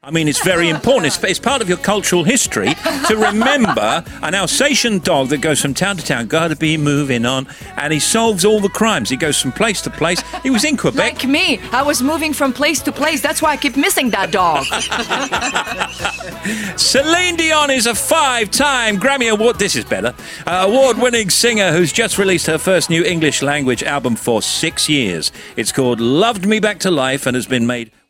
I mean, it's very important. It's part of your cultural history to remember an Alsatian dog that goes from town to town, gotta be moving on, and he solves all the crimes. He goes from place to place. He was in Quebec. Like me, I was moving from place to place. That's why I keep missing that dog. Celine Dion is a 5-time Grammy Award. This is better. Award-winning singer who's just released her first new English language album for 6 years. It's called Loved Me Back to Life and has been made